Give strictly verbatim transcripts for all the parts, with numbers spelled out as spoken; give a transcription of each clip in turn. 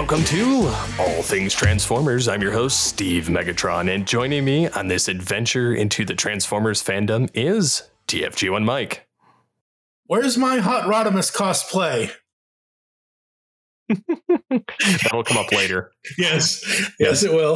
Welcome to All Things Transformers. I'm your host, Steve Megatron, and joining me on this adventure into the Transformers fandom is T F G one Mike. Where's my Hot Rodimus cosplay? That'll come up later. Yes, yes, it will.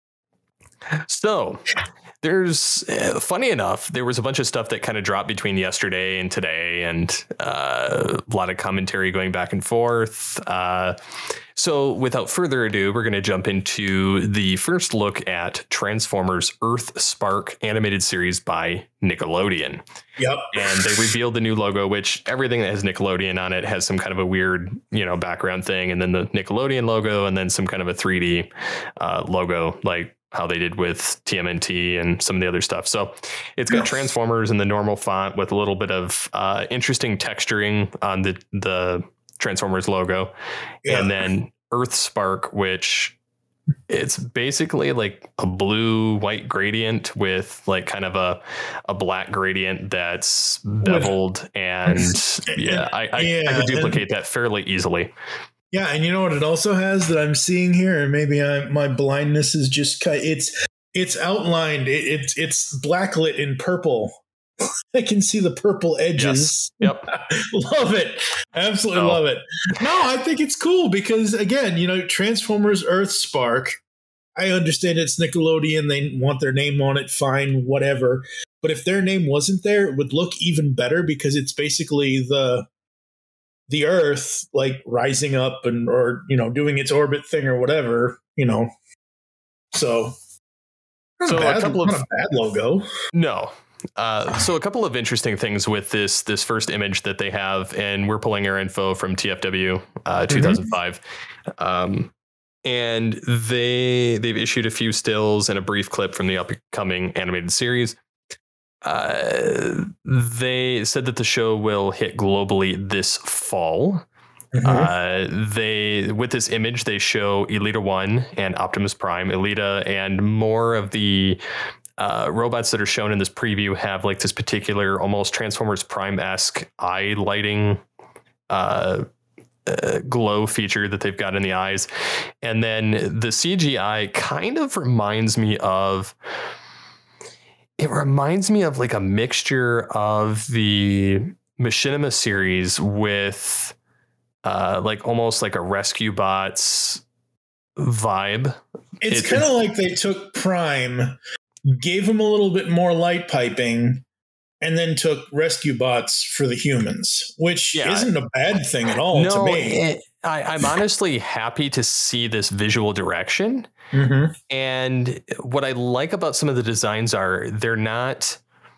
So, there's, uh, funny enough, there was a bunch of stuff that kind of dropped between yesterday and today, and uh, a lot of commentary going back and forth. Uh, so, without further ado, we're going to jump into the first look at Transformers Earth Spark animated series by Nickelodeon. Yep. And they revealed the new logo, which everything that has Nickelodeon on it has some kind of a weird, you know, background thing, and then the Nickelodeon logo, and then some kind of a three D uh, logo, like how they did with T M N T and some of the other stuff. So it's got Transformers in the normal font with a little bit of uh, interesting texturing on the, the Transformers logo. Yeah. And then Earth Spark, which it's basically like a blue white gradient with like kind of a, a black gradient that's beveled. And yeah, I, I, yeah, I could duplicate that fairly easily. Yeah, and you know what it also has that I'm seeing here, and maybe I, my blindness is just cut. It's it's outlined. It, it's it's blacklit in purple. I can see the purple edges. Yes. Yep, love it. Absolutely oh. love it. No, I think it's cool because again, you know, Transformers Earth Spark. I understand it's Nickelodeon. They want their name on it. Fine, whatever. But if their name wasn't there, it would look even better because it's basically the. the Earth like rising up and, or, you know, doing its orbit thing or whatever, you know, so, so a, bad, a couple of not a bad logo. No. Uh, so a couple of interesting things with this, this first image that they have, and we're pulling our info from T F W, uh, two thousand five. Mm-hmm. Um, and they, they've issued a few stills and a brief clip from the upcoming animated series. Uh, they said that the show will hit globally this fall. Mm-hmm. Uh, they with this image, they show Elita One and Optimus Prime. Elita and more of the uh, robots that are shown in this preview have like this particular almost Transformers Prime-esque eye lighting uh, uh, glow feature that they've got in the eyes. And then the C G I kind of reminds me of It reminds me of like a mixture of the Machinima series with uh, like almost like a Rescue Bots vibe. It's it, kind of like they took Prime, gave him a little bit more light piping, and then took Rescue Bots for the humans, which yeah, isn't a bad thing at all no, to me. It, I, I'm honestly happy to see this visual direction. Mm-hmm. And what I like about some of the designs are they're not,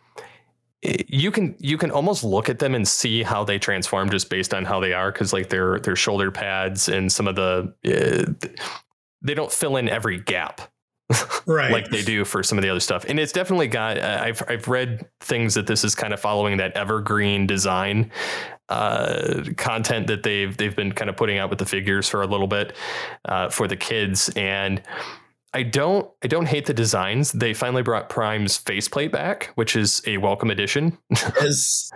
you can, you can almost look at them and see how they transform just based on how they are. Cause like their, their shoulder pads and some of the, uh, they don't fill in every gap. Right. Like they do for some of the other stuff. And it's definitely got, uh, I've, I've read things that this is kind of following that evergreen design uh, content that they've, they've been kind of putting out with the figures for a little bit uh, for the kids. And I don't, I don't hate the designs. They finally brought Prime's faceplate back, which is a welcome addition. Yes.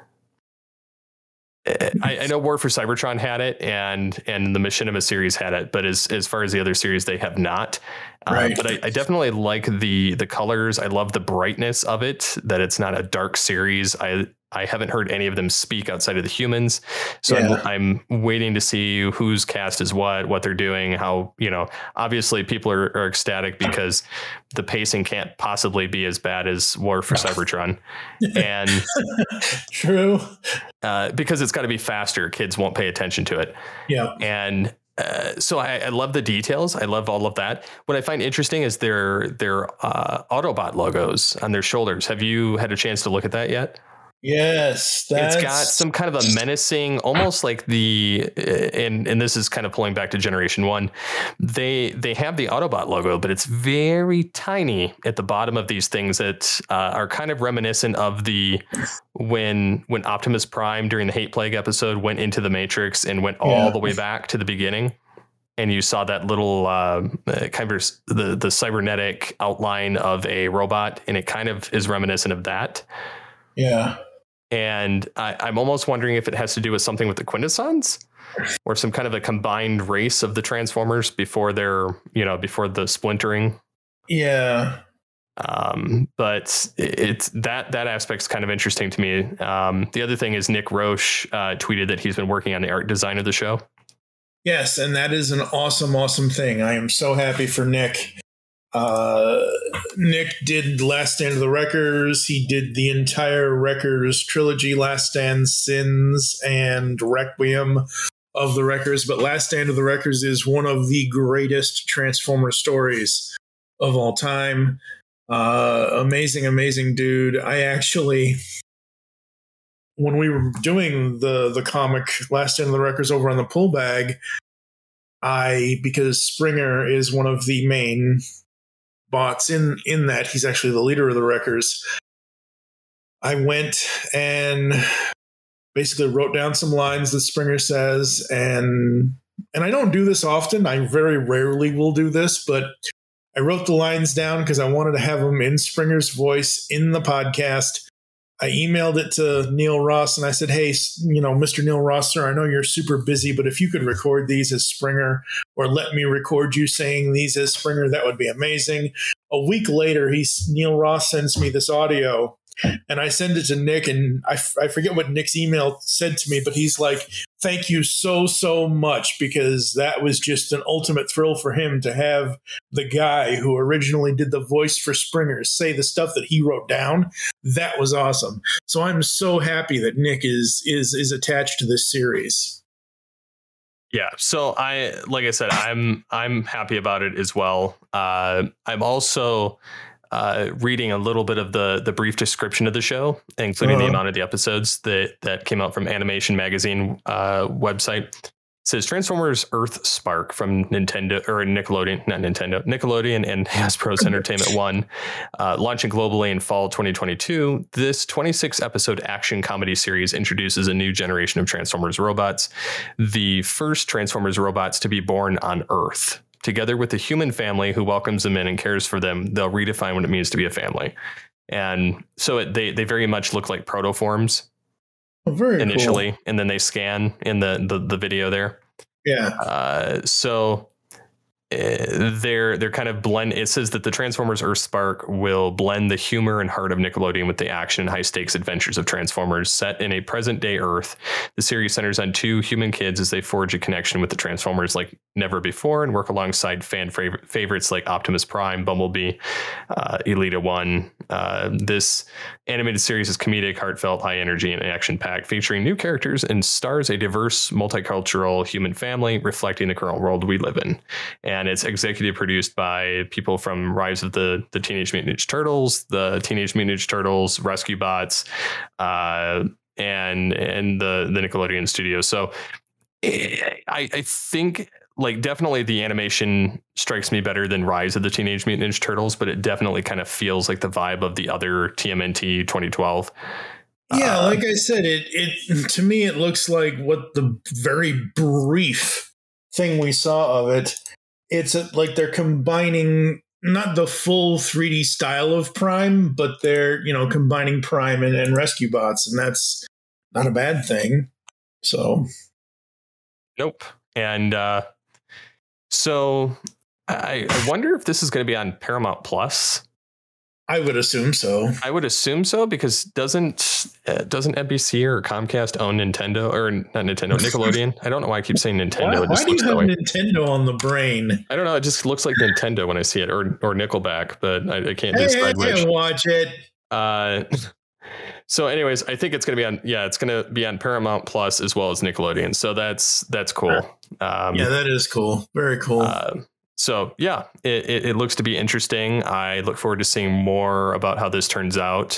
I, I know War for Cybertron had it, and and the Machinima series had it, but as as far as the other series, they have not. Right. Uh, but I, I definitely like the the colors. I love the brightness of it. That it's not a dark series. I I haven't heard any of them speak outside of the humans, so yeah. I'm, I'm waiting to see who's cast as what, what they're doing, how, you know. Obviously, people are, are ecstatic because the pacing can't possibly be as bad as War for Cybertron, and true uh, because it's got to be faster. Kids won't pay attention to it. Yeah, and. Uh, so I, I love the details. I love all of that. What I find interesting is their their uh, Autobot logos on their shoulders. Have you had a chance to look at that yet? Yes, that's... It's got some kind of a menacing, almost like the, and and this is kind of pulling back to Generation One. They they have the Autobot logo, but it's very tiny at the bottom of these things that uh, are kind of reminiscent of the when when Optimus Prime during the Hate Plague episode went into the Matrix and went all yeah. the way back to the beginning. And you saw that little uh, kind of the the cybernetic outline of a robot, and it kind of is reminiscent of that. Yeah. And I, I'm almost wondering if it has to do with something with the Quintessons. or some kind of a combined race of the Transformers before they're, you know, before the splintering. Yeah. Um, but it's that that aspect's kind of interesting to me. Um, the other thing is Nick Roche uh, tweeted that he's been working on the art design of the show. Yes, and that is an awesome, awesome thing. I am so happy for Nick. Uh, Nick did Last Stand of the Wreckers. He did the entire Wreckers trilogy, Last Stand, Sins, and Requiem of the Wreckers. But Last Stand of the Wreckers is one of the greatest Transformer stories of all time. Uh, amazing, amazing dude. I actually, when we were doing the the comic Last Stand of the Wreckers over on the Pull Bag, I, because Springer is one of the main bots in in that, he's actually the leader of the Wreckers, I went and basically wrote down some lines that Springer says, and and I don't do this often. I very rarely will do this, but I wrote the lines down because I wanted to have them in Springer's voice in the podcast. I emailed it to Neil Ross and I said, hey, you know, Mister Neil Ross, sir, I know you're super busy, but if you could record these as Springer or let me record you saying these as Springer, that would be amazing. A week later, he's, Neil Ross sends me this audio and I send it to Nick, and I, f- I forget what Nick's email said to me, but he's like, thank you so, so much, because that was just an ultimate thrill for him to have the guy who originally did the voice for Springer say the stuff that he wrote down. That was awesome. So I'm so happy that Nick is is is attached to this series. Yeah. So I, like I said, I'm I'm happy about it as well. Uh, I'm also uh, reading a little bit of the the brief description of the show, including uh-huh. the amount of the episodes that that came out from Animation Magazine uh, website. It says Transformers Earth Spark from Nintendo or Nickelodeon, not Nintendo, Nickelodeon and Hasbro's Entertainment One, uh, launching globally in fall twenty twenty-two. This twenty-six episode action comedy series introduces a new generation of Transformers robots, the first Transformers robots to be born on Earth. Together with the human family who welcomes them in and cares for them, they'll redefine what it means to be a family. And so it, they they very much look like protoforms. Oh, very initially, cool. And then they scan in the, the, the video there. Yeah. Uh, so uh, they're they're kind of blend. It says that the Transformers Earth Spark will blend the humor and heart of Nickelodeon with the action and high stakes adventures of Transformers. Set in a present day Earth, the series centers on two human kids as they forge a connection with the Transformers like never before and work alongside fan favorite, favorites like Optimus Prime, Bumblebee, uh, Elita One. Uh, this animated series is comedic, heartfelt, high energy, and action packed, featuring new characters and stars a diverse, multicultural human family reflecting the current world we live in. And it's executive produced by people from Rise of the, the Teenage Mutant Ninja Turtles, the Teenage Mutant Ninja Turtles, Rescue Bots, uh, and and the, the Nickelodeon studios. So I, I think like definitely the animation strikes me better than Rise of the Teenage Mutant Ninja Turtles, but it definitely kind of feels like the vibe of the other T M N T twenty twelve. Yeah, uh, like I said, it it to me it looks like what the very brief thing we saw of it. It's a, like they're combining not the full three D style of Prime, but they're, you know, combining Prime and, and Rescue Bots, and that's not a bad thing. So, nope. And uh, so I, I wonder if this is going to be on Paramount Plus. I would assume so. I would assume so, because doesn't uh, doesn't N B C or Comcast own Nintendo or not Nintendo Nickelodeon? I don't know why I keep saying Nintendo. Why, it just why do you have way. Nintendo on the brain? I don't know. It just looks like Nintendo when I see it, or or Nickelback, but I, I can't hey, decide hey, which. Watch it. Uh, so, anyways, I think it's going to be on. Yeah, it's going to be on Paramount Plus as well as Nickelodeon. So that's that's cool. Um, yeah, that is cool. Very cool. Uh, So, yeah, it, it, it looks to be interesting. I look forward to seeing more about how this turns out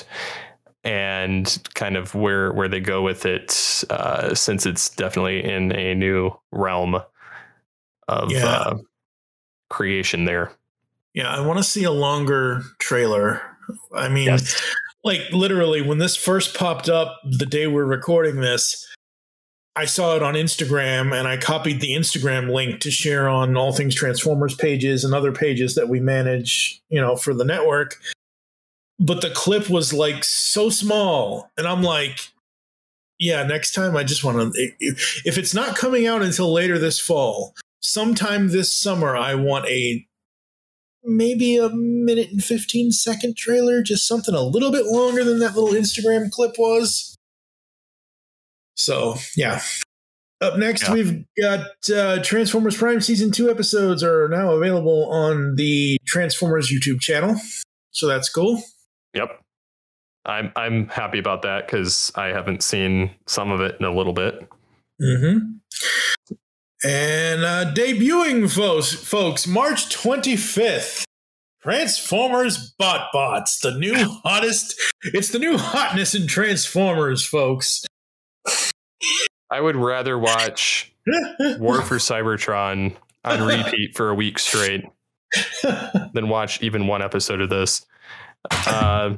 and kind of where where they go with it, uh, since it's definitely in a new realm of yeah. uh, creation there. Yeah, I want to see a longer trailer. I mean, yes. like literally when this first popped up the day we're recording this, I saw it on Instagram and I copied the Instagram link to share on All Things Transformers pages and other pages that we manage, you know, for the network. But the clip was like so small. And I'm like, yeah, next time I just want to, if it's not coming out until later this fall, sometime this summer, I want a maybe a minute and fifteen second trailer, just something a little bit longer than that little Instagram clip was. So, yeah. Up next, yeah. we've got uh, Transformers Prime Season two episodes are now available on the Transformers YouTube channel. So that's cool. Yep. I'm I'm happy about that because I haven't seen some of it in a little bit. Mm-hmm. And uh, debuting, folks, folks, March twenty-fifth, Transformers Bot Bots, the new hottest. It's the new hotness in Transformers, folks. I would rather watch War for Cybertron on repeat for a week straight than watch even one episode of this. Uh,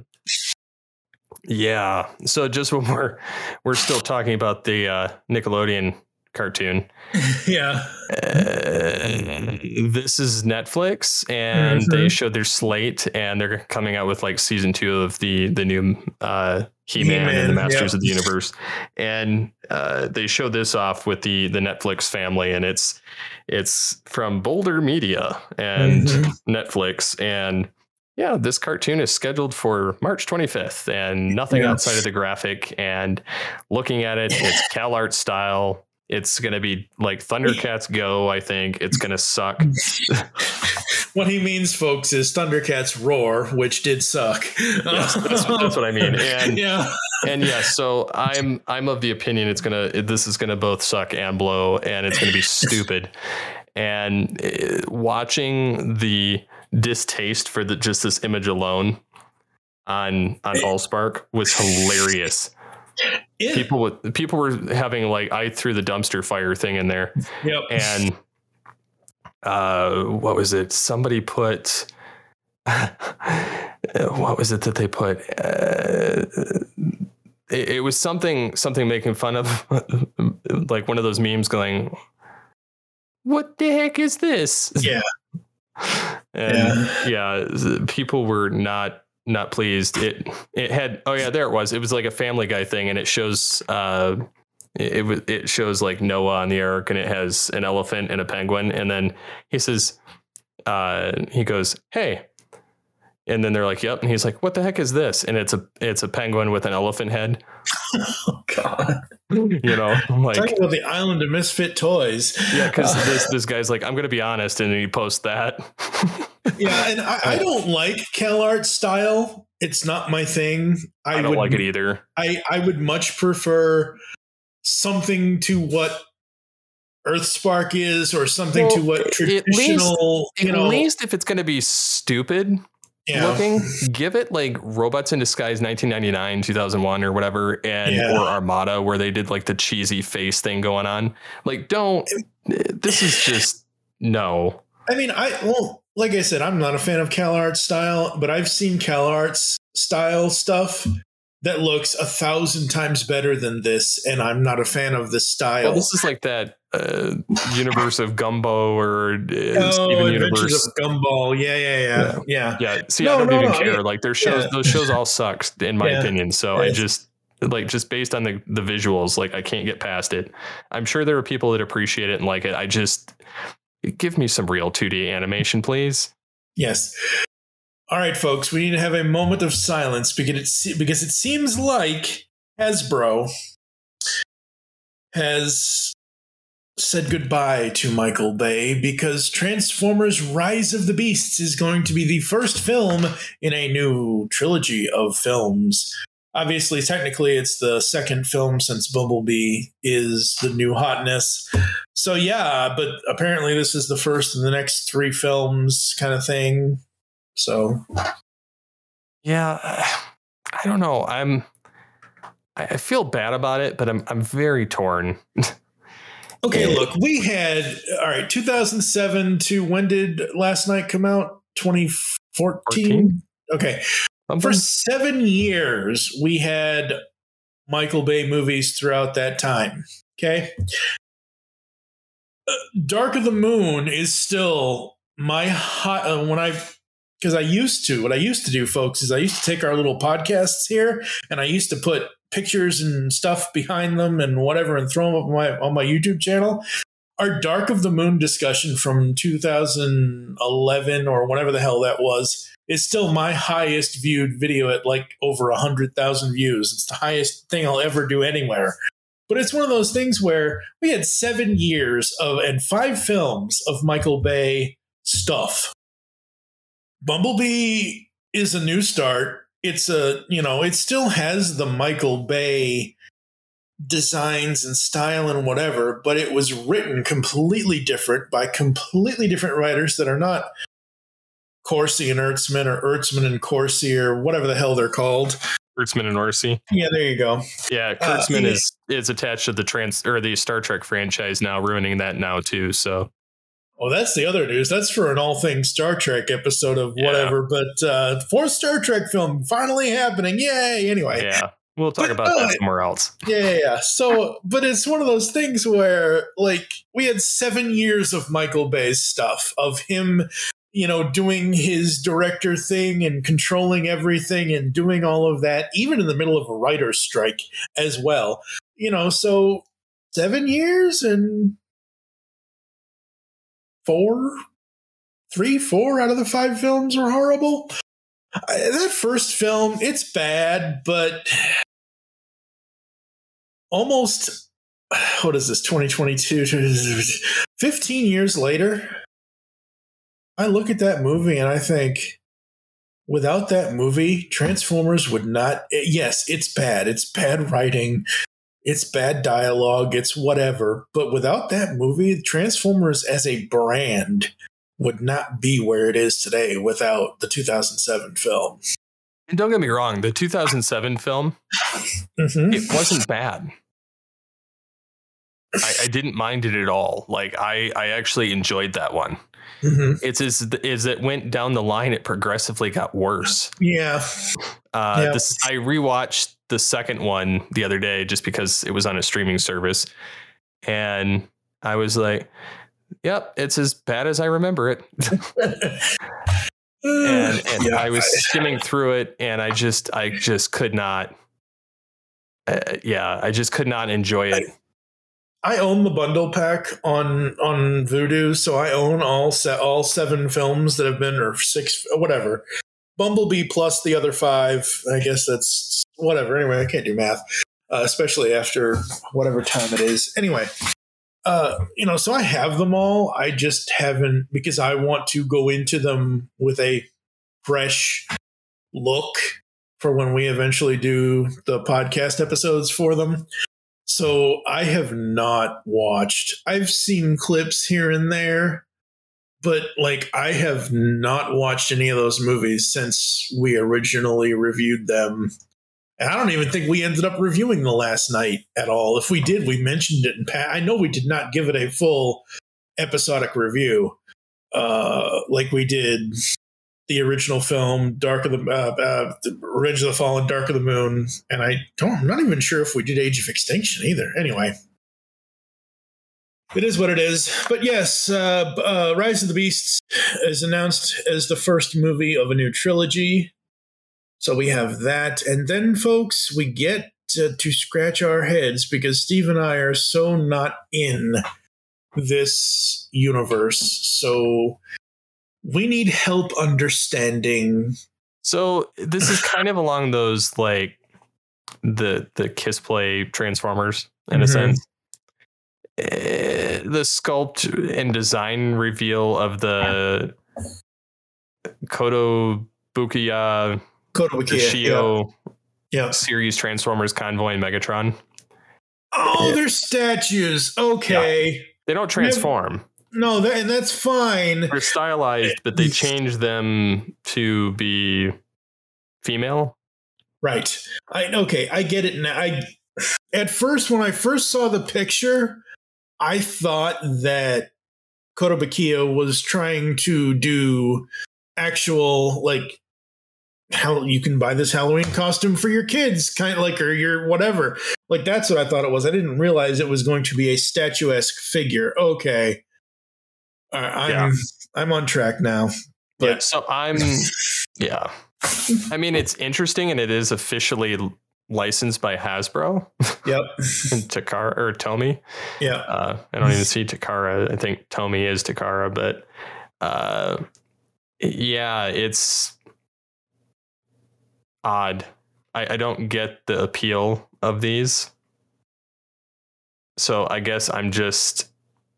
yeah. So just when we're we're still talking about the uh, Nickelodeon cartoon. Yeah. Uh, this is Netflix, and mm-hmm. they showed their slate, and they're coming out with like season two of the the new uh, He-Man, He-Man and the Masters yeah. of the Universe, and uh, they showed this off with the the Netflix family, and it's it's from Boulder Media and mm-hmm. Netflix, and yeah, this cartoon is scheduled for March twenty-fifth, and nothing yeah. outside of the graphic. And looking at it, it's CalArt style. It's going to be like Thundercats Go, I think. It's going to suck. What he means, folks, is Thundercats Roar, which did suck. Yes, that's, that's what I mean. And yeah. and yeah, so I'm I'm of the opinion it's going to this is going to both suck and blow, and it's going to be stupid. And uh, watching the distaste for the just this image alone on on Allspark was hilarious. Yeah. People with people were having like I threw the dumpster fire thing in there. Yep. And uh, what was it? Somebody put what was it that they put? Uh, it, it was something something making fun of like one of those memes going, "What the heck is this?" Yeah. And yeah, yeah people were not. Not pleased. It it had oh yeah there it was. It was like a Family Guy thing, and it shows uh it it, it shows like Noah on the ark, and it has an elephant and a penguin, and then he says uh he goes hey, and then they're like yep, and he's like what the heck is this? And it's a it's a penguin with an elephant head. Oh God. You know, like talking about the island of misfit toys. Yeah, because uh, this this guy's like I'm gonna be honest, and he posts that. Yeah, and I, I don't like CalArt style. It's not my thing. I, I don't would, like it either. I, I would much prefer something to what Earthspark is, or something well, to what traditional. At least, you know, at least if it's going to be stupid yeah. looking, give it like Robots in Disguise nineteen ninety-nine, two thousand one, or whatever, and yeah. or Armada, where they did like the cheesy face thing going on. Like, don't. This is just no. I mean, I well. Like I said, I'm not a fan of CalArt style, but I've seen CalArt's style stuff that looks a thousand times better than this, and I'm not a fan of the style. Well, this is like that uh, universe of Gumbo or uh, oh, Steven Adventures Universe of Gumball. Yeah, yeah, yeah, yeah. Yeah. See, no, I don't no, even no, care. Yeah. Like their shows, yeah. those shows all suck, in my yeah. opinion. So yes. I just like just based on the the visuals, like I can't get past it. I'm sure there are people that appreciate it and like it. I just. Give me some real two D animation, please. Yes. All right, folks, we need to have a moment of silence because it, because it seems like Hasbro has said goodbye to Michael Bay because Transformers Rise of the Beasts is going to be the first film in a new trilogy of films. Obviously, technically, it's the second film since Bumblebee is the new hotness. So, yeah, but apparently this is the first in the next three films kind of thing. So, yeah, I don't know. I'm I feel bad about it, but I'm I'm very torn. Okay, look, we had all right, two thousand seven to when did Last Night come out? twenty fourteen Okay. Something? For seven years, we had Michael Bay movies throughout that time. Okay. Uh, Dark of the Moon is still my hot, uh, when I, because I used to, what I used to do, folks, is I used to take our little podcasts here and I used to put pictures and stuff behind them and whatever, and throw them up on my on my YouTube channel. Our Dark of the Moon discussion from two thousand eleven or whatever the hell that was is still my highest viewed video at like over one hundred thousand views. It's the highest thing I'll ever do anywhere. But it's one of those things where we had seven years of and five films of Michael Bay stuff. Bumblebee is a new start. It's a, you know, it still has the Michael Bay designs and style and whatever, but it was written completely different by completely different writers that are not Corsi and Ertzman or Ertzman and Corsi or whatever the hell they're called. Kurtzman and Orsi. Yeah, there you go. Yeah, Kurtzman uh, is is attached to the trans or the Star Trek franchise now, ruining that now too. So, oh, that's the other news. That's for an all things Star Trek episode of whatever. Yeah. But uh, fourth Star Trek film finally happening! Yay! Anyway, yeah. We'll talk but, about uh, that somewhere else. Yeah, yeah, yeah. So, but it's one of those things where, like, we had seven years of Michael Bay's stuff, of him, you know, doing his director thing and controlling everything and doing all of that, even in the middle of a writer's strike as well. You know, so seven years and four, three, four out of the five films were horrible. I, that first film, it's bad, but almost, what is this, twenty twenty-two, fifteen years later, I look at that movie and I think, without that movie, Transformers would not, yes, it's bad. It's bad writing. It's bad dialogue. It's whatever. But without that movie, Transformers as a brand would not be where it is today without the two thousand seven film. And don't get me wrong, the two thousand seven film, mm-hmm. it wasn't bad. I, I didn't mind it at all. Like I, I actually enjoyed that one. Mm-hmm. It's as as it went down the line, it progressively got worse. Yeah. Uh, yeah. This, I rewatched the second one the other day just because it was on a streaming service, and I was like, "Yep, it's as bad as I remember it." and and yeah. I was skimming through it, and I just I just could not. Uh, yeah, I just could not enjoy it. I, I own the bundle pack on on Vudu, so I own all se- all seven films that have been, or six, whatever. Bumblebee plus the other five. I guess that's whatever. Anyway, I can't do math, uh, especially after whatever time it is. Anyway, uh, you know, so I have them all. I just haven't, because I want to go into them with a fresh look for when we eventually do the podcast episodes for them. So I have not watched. I've seen clips here and there, but like I have not watched any of those movies since we originally reviewed them. And I don't even think we ended up reviewing The Last Night at all. If we did, we mentioned it in past. I know we did not give it a full episodic review uh, like we did the original film, Dark of the uh, uh, Revenge of the Fallen, Dark of the Moon, and I don't. I'm not even sure if we did Age of Extinction either. Anyway, it is what it is. But yes, uh, uh, Rise of the Beasts is announced as the first movie of a new trilogy. So we have that, and then, folks, we get to, to scratch our heads because Steve and I are so not in this universe. So we need help understanding. So this is kind of along those, like, the the Kiss Play Transformers in mm-hmm. a sense. Uh, the sculpt and design reveal of the Kotobukiya Kotobukiya yeah. yeah. series Transformers Convoy and Megatron. Oh, they're statues. Okay. Yeah. They don't transform. No, that, and that's fine. They're stylized, but they change them to be female. Right. I okay. I get it now. I at first, when I first saw the picture, I thought that Kotobukiya was trying to do actual, like, how you can buy this Halloween costume for your kids, kind of like, or your whatever. Like, that's what I thought it was. I didn't realize it was going to be a statuesque figure. Okay. Uh, I'm yeah. I'm on track now. But yeah, so I'm yeah. I mean, it's interesting, and it is officially licensed by Hasbro. Yep. And Takara or Tomy. Yeah. Uh, I don't even see Takara. I think Tomy is Takara, but uh, yeah, it's odd. I, I don't get the appeal of these. So I guess I'm just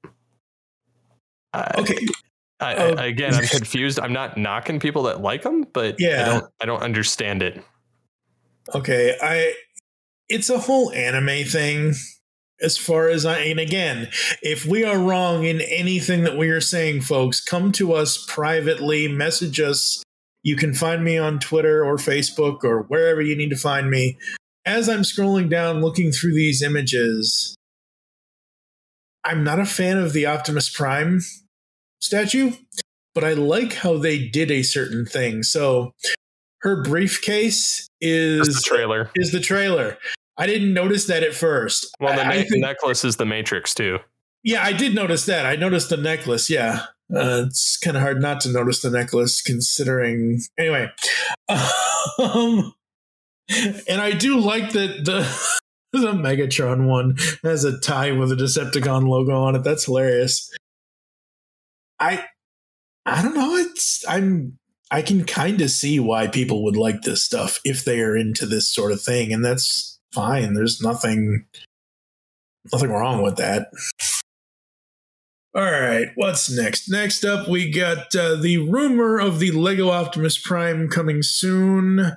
uh, okay. I, uh, I, again, I'm confused. I'm not knocking people that like them, but yeah. I don't I don't understand it. Okay, I it's a whole anime thing as far as I and again, if we are wrong in anything that we are saying, folks, come to us privately, message us. You can find me on Twitter or Facebook or wherever you need to find me. As I'm scrolling down looking through these images, I'm not a fan of the Optimus Prime statue, but I like how they did a certain thing. So her briefcase is That's the trailer. Is the trailer. I didn't notice that at first. Well, the, I, na- I think, the necklace is the Matrix too. Yeah, I did notice that. I noticed the necklace. Yeah, uh, it's kind of hard not to notice the necklace, considering. Anyway, um, and I do like that the the Megatron one has a tie with a Decepticon logo on it. That's hilarious. I I don't know. It's I'm. I can kind of see why people would like this stuff if they are into this sort of thing, and that's fine. There's nothing, nothing wrong with that. All right, what's next? Next up, we got uh, the rumor of the Lego Optimus Prime coming soon.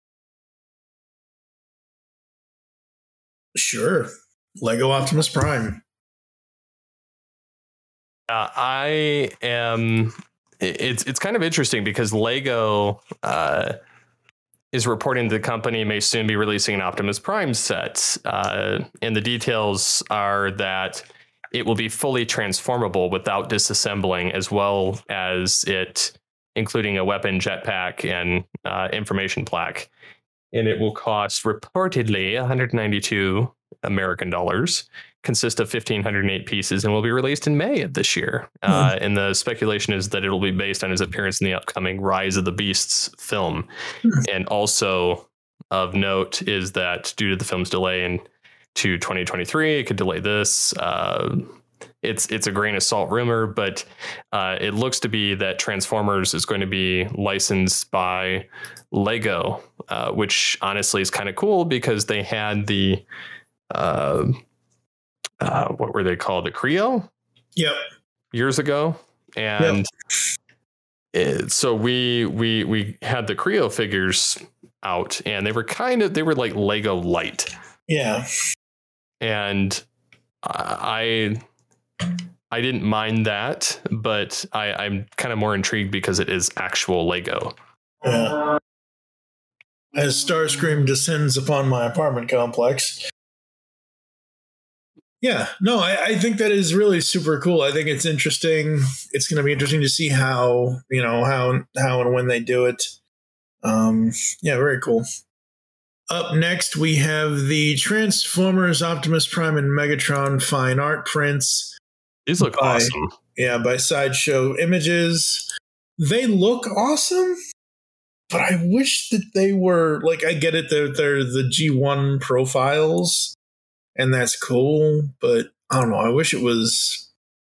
Sure, Lego Optimus Prime. Uh, I am. It's it's kind of interesting because Lego uh, is reporting the company may soon be releasing an Optimus Prime set, uh, and the details are that it will be fully transformable without disassembling, as well as it including a weapon jetpack and uh, information plaque, and it will cost reportedly one hundred ninety-two American dollars. Consist of one thousand five hundred eight pieces and will be released in May of this year. Mm. Uh, and the speculation is that it'll be based on his appearance in the upcoming Rise of the Beasts film. Mm. And also of note is that due to the film's delay in to twenty twenty-three, it could delay this. Uh, it's it's a grain of salt rumor, but uh, it looks to be that Transformers is going to be licensed by Lego, uh, which honestly is kind of cool because they had the uh, Uh, what were they called? The Creo? Yep. Years ago. And yep. it, so we we we had the Creo figures out and they were kind of they were like Lego light. Yeah. And I I didn't mind that, but I, I'm kind of more intrigued because it is actual Lego. Yeah. As Starscream descends upon my apartment complex. Yeah, no, I, I think that is really super cool. I think it's interesting. It's going to be interesting to see how, you know, how, how and when they do it. Um, yeah, very cool. Up next, we have the Transformers Optimus Prime and Megatron fine art prints. These look by, awesome. Yeah, by Sideshow Images. They look awesome, but I wish that they were, like, I get it, they're, they're the G one profiles. And that's cool, but I don't know. I wish it was.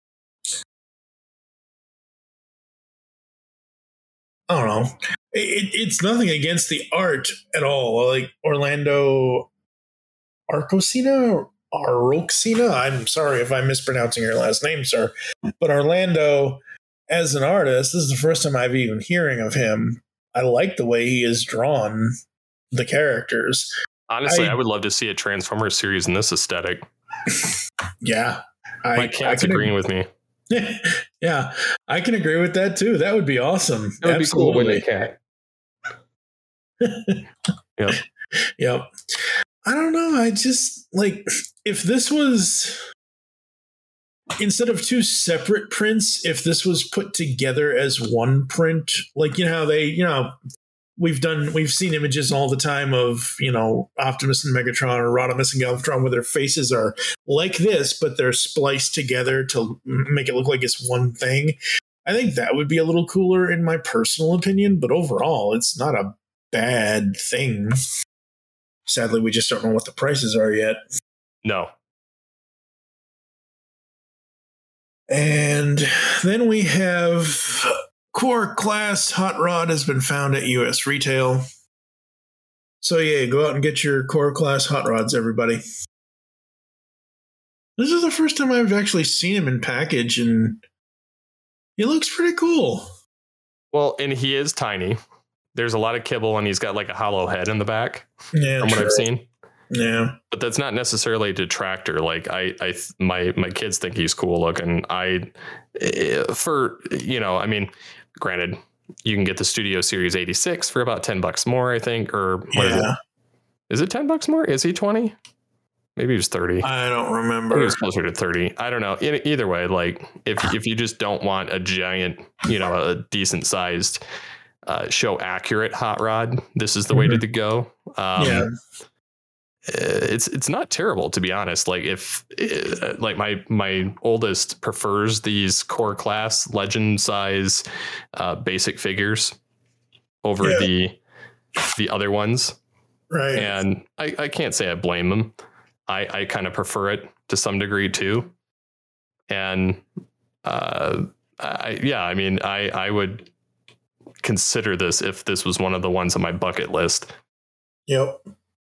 I don't know. It, it's nothing against the art at all. Like Orlando Arcosina, Arocina. I'm sorry if I'm mispronouncing your last name, sir. But Orlando, as an artist, this is the first time I've even hearing of him. I like the way he has drawn the characters. Honestly, I, I would love to see a Transformers series in this aesthetic. Yeah. I, My cat's I agreeing ag- with me. Yeah, I can agree with that too. That would be awesome. It would Absolutely. Be cool with a cat. Yep. Yep. I don't know. I just, like, if this was, instead of two separate prints, if this was put together as one print, like, you know how they, you know, We've done, we've seen images all the time of, you know, Optimus and Megatron or Rodimus and Galvatron where their faces are like this, but they're spliced together to make it look like it's one thing. I think that would be a little cooler in my personal opinion, but overall, it's not a bad thing. Sadly, we just don't know what the prices are yet. No. And then we have Core Class Hot Rod has been found at U S retail. So yeah, go out and get your Core Class Hot Rods, everybody. This is the first time I've actually seen him in package, and he looks pretty cool. Well, and he is tiny. There's a lot of kibble, and he's got like a hollow head in the back. Yeah, from what true. I've seen. Yeah, but that's not necessarily a detractor. Like I, I, my my kids think he's cool looking. I, for you know, I mean, granted, you can get the Studio Series eighty-six for about ten bucks more, I think, or what yeah. is it? Is it ten bucks more? Is he twenty? Maybe he was thirty. I don't remember. Maybe he was closer to thirty. I don't know. In, either way, like if if you just don't want a giant, you know, a decent sized, uh, show accurate hot rod, this is the mm-hmm. way to go. Um, yeah. It's it's not terrible, to be honest. Like if like my my oldest prefers these Core Class Legend size uh, basic figures over yeah. the the other ones, right? And I, I can't say I blame them. I, I kind of prefer it to some degree too. And uh, I yeah, I mean I I would consider this if this was one of the ones on my bucket list. Yep.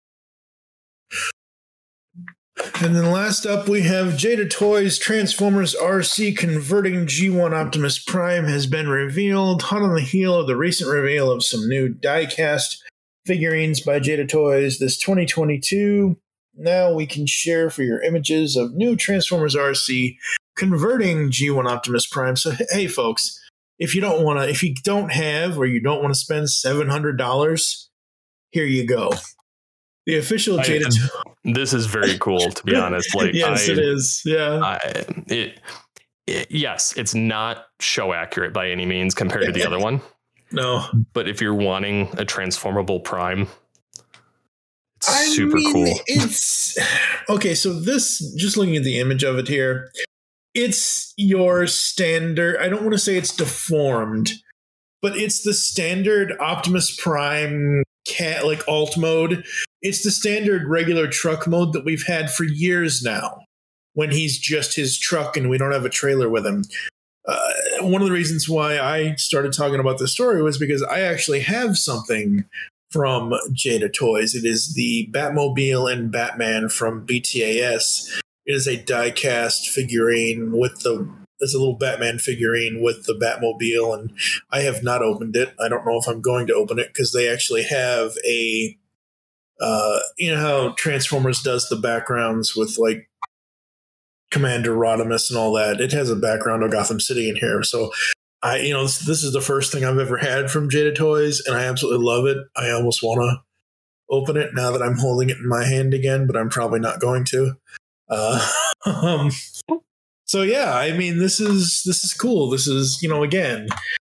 And then last up, we have Jada Toys Transformers R C converting G one Optimus Prime has been revealed, hot on the heel of the recent reveal of some new die-cast figurines by Jada Toys this twenty twenty-two. Now we can share for your images of new Transformers R C converting G one Optimus Prime. So, hey, folks, if you don't want to, if you don't have or you don't want to spend seven hundred dollars, here you go. The official Jada. I, this is very cool, to be honest. Like, yes, I, it is. Yeah. I, it, it, yes, it's not show accurate by any means compared to the other one. No. But if you're wanting a transformable Prime, it's I super mean, cool. It's okay. So this, just looking at the image of it here, it's your standard. I don't want to say it's deformed, but it's the standard Optimus Prime cat, like alt mode. It's the standard regular truck mode that we've had for years now, when he's just his truck and we don't have a trailer with him. Uh, one of the reasons why I started talking about this story was because I actually have something from Jada Toys. It is the Batmobile and Batman from B T A S. It is a die-cast figurine with the It's a little Batman figurine with the Batmobile, and I have not opened it. I don't know if I'm going to open it because they actually have a, uh, you know how Transformers does the backgrounds with like Commander Rodimus and all that. It has a background of Gotham City in here. So I, you know, this, this is the first thing I've ever had from Jada Toys, and I absolutely love it. I almost want to open it now that I'm holding it in my hand again, but I'm probably not going to. Uh, um, So yeah, I mean, this is this is cool. This is, you know, again,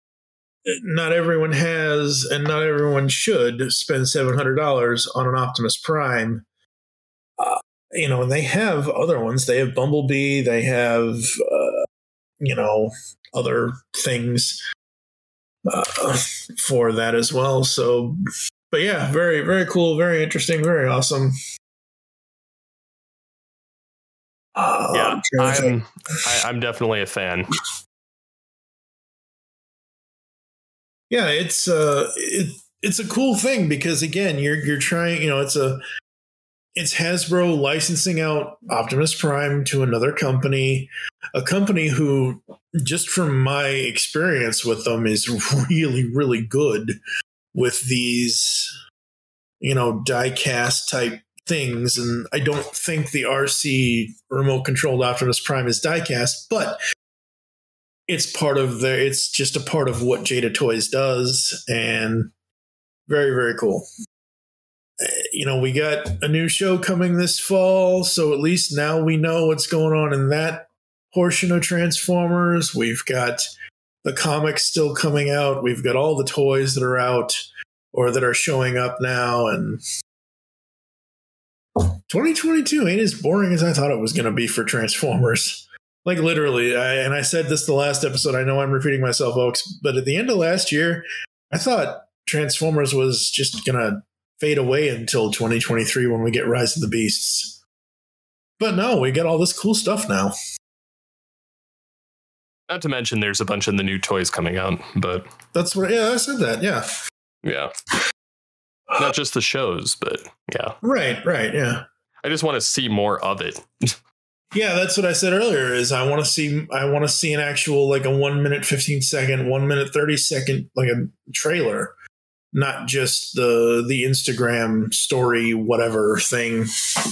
not everyone has and not everyone should spend seven hundred dollars on an Optimus Prime. Uh, you know, and they have other ones. They have Bumblebee. They have, uh, you know, other things uh, for that as well. So, but yeah, very, very cool, very interesting, very awesome. Uh, yeah, I'm I, I'm definitely a fan. Yeah, it's uh it, it's a cool thing because again, you're you're trying, you know, it's a it's Hasbro licensing out Optimus Prime to another company, a company who, just from my experience with them, is really, really good with these, you know, die-cast type things. And I don't think the R C remote controlled Optimus Prime is diecast, but it's part of the, it's just a part of what Jada Toys does, and very, very cool. Uh, you know, we got a new show coming this fall, so at least now we know what's going on in that portion of Transformers. We've got the comics still coming out. We've got all the toys that are out or that are showing up now, and twenty twenty-two ain't as boring as I thought it was going to be for Transformers. Like literally, I, and I said this the last episode. I know I'm repeating myself, folks, but at the end of last year, I thought Transformers was just going to fade away until twenty twenty-three when we get Rise of the Beasts. But no, we get all this cool stuff now. Not to mention there's a bunch of the new toys coming out, but that's what, yeah, I said that. Yeah. Yeah. Not just the shows, but yeah. Right, right, yeah. I just want to see more of it. Yeah, that's what I said earlier is I want to see I want to see an actual like a one minute fifteen second, one minute thirty second like a trailer, not just the the Instagram story whatever thing.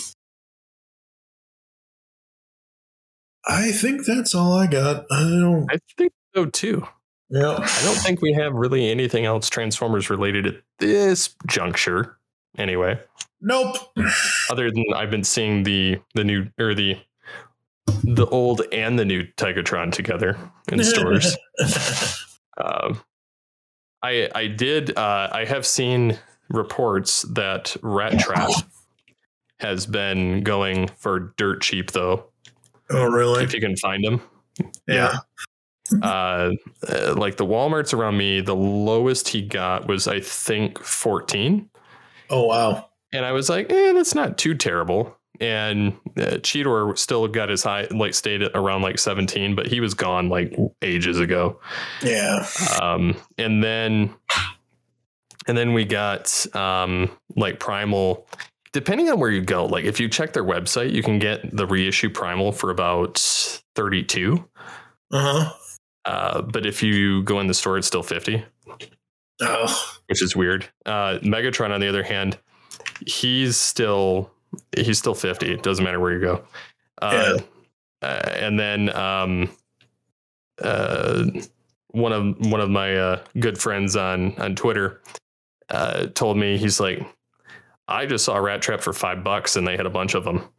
I think that's all I got. I don't I think so too. Yeah. I don't think we have really anything else Transformers related at this juncture anyway. Nope. Other than I've been seeing the the new or the the old and the new Tigatron together in stores. um, I I did uh, I have seen reports that Rat Trap has been going for dirt cheap though. Oh really? If you can find them. Yeah. yeah. uh, uh, like the Walmarts around me, the lowest he got was I think fourteen. Oh wow. And I was like, eh, that's not too terrible. And uh, Cheetor still got his high, like stayed at around like seventeen, but he was gone like ages ago. Yeah. Um, and then, and then we got um, like Primal, depending on where you go. Like if you check their website, you can get the reissue Primal for about thirty-two. Uh-huh. Uh, but if you go in the store, it's still fifty. Oh. Which is weird. Uh, Megatron, on the other hand, he's still he's still fifty. It doesn't matter where you go. Uh, yeah. uh, and then um, uh, one of one of my uh, good friends on on Twitter uh, told me, he's like, I just saw Rat Trap for five bucks and they had a bunch of them.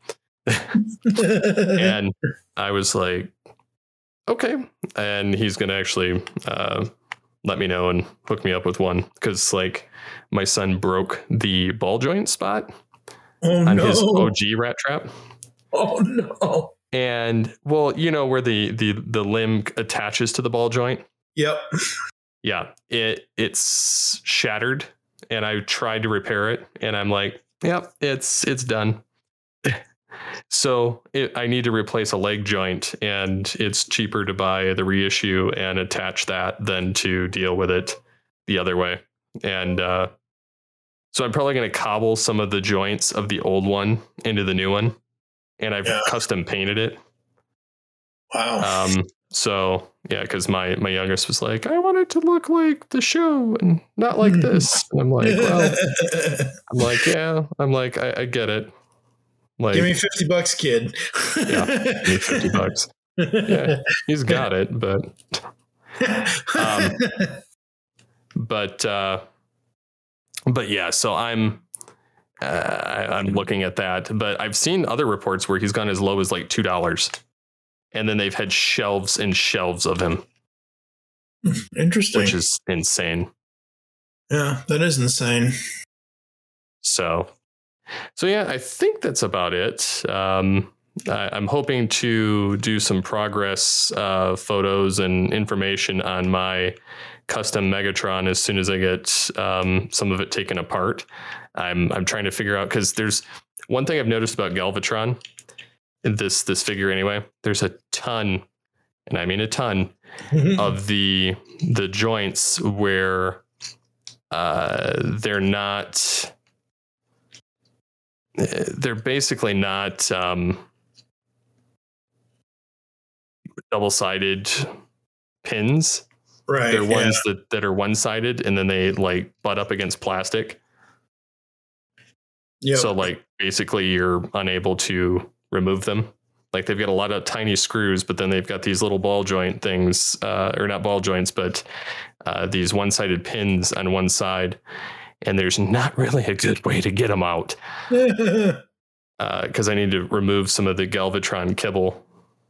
And I was like, okay. And he's gonna actually uh, let me know and hook me up with one, because like my son broke the ball joint spot oh, on no. his O G Rat Trap. Oh no. And well, you know where the the the limb attaches to the ball joint? Yep. Yeah, it it's shattered, and I tried to repair it, and I'm like, yep, it's it's done. So it, I need to replace a leg joint, and it's cheaper to buy the reissue and attach that than to deal with it the other way. And uh, so I'm probably going to cobble some of the joints of the old one into the new one, and I've yeah. custom painted it. Wow. Um. So yeah, because my my youngest was like, I want it to look like the show and not like this. And I'm like, well, I'm like, yeah, I'm like, I, I get it. Like, give me fifty bucks, kid. Yeah, give me fifty bucks. Yeah, he's got it, but, um, but, uh, but yeah. So I'm, uh, I, I'm looking at that, but I've seen other reports where he's gone as low as like two dollars, and then they've had shelves and shelves of him. Interesting, which is insane. Yeah, that is insane. So. So, yeah, I think that's about it. Um, I, I'm hoping to do some progress uh, photos and information on my custom Megatron as soon as I get um, some of it taken apart. I'm I'm trying to figure out, because there's one thing I've noticed about Galvatron, this this figure anyway. There's a ton, and I mean a ton, of the the joints where uh, they're not. They're basically not um, double-sided pins. Right. They're yeah. ones that, that are one-sided, and then they like butt up against plastic. Yep. So like basically you're unable to remove them. Like they've got a lot of tiny screws, but then they've got these little ball joint things, uh, or not ball joints, but uh, these one-sided pins on one side. And there's not really a good way to get them out, because uh, I need to remove some of the Galvatron kibble,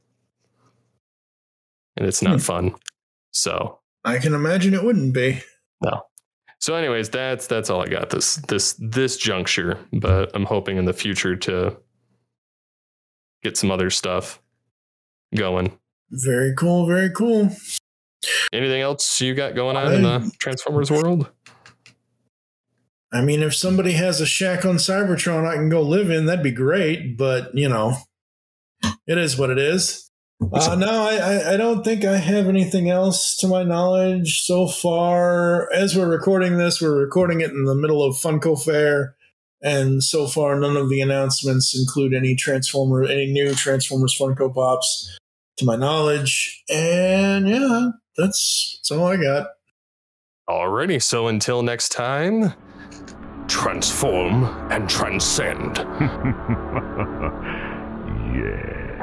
and it's not hmm. fun. So I can imagine it wouldn't be. No. So, anyways, that's that's all I got this this this juncture. But I'm hoping in the future to get some other stuff going. Very cool. Very cool. Anything else you got going on I, in the Transformers world? I mean, if somebody has a shack on Cybertron I can go live in, that'd be great. But, you know, it is what it is. Uh, no, I, I don't think I have anything else to my knowledge so far. As we're recording this, we're recording it in the middle of Funko Fair. And so far, none of the announcements include any Transformer, any new Transformers Funko Pops to my knowledge. And yeah, that's, that's all I got. Alrighty, so until next time, transform and transcend. Yeah.